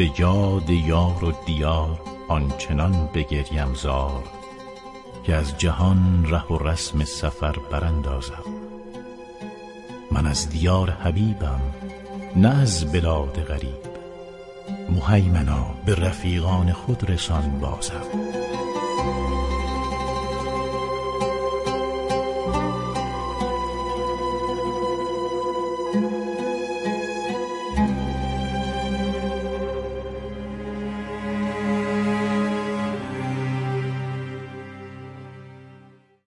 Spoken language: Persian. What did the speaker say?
به یاد یار و دیار آنچنان بگریم زار که از جهان ره و رسم سفر براندازم. من از دیار حبیبم نه از بلاد غریب، مهیمنا به رفیقان خود رسان بازم.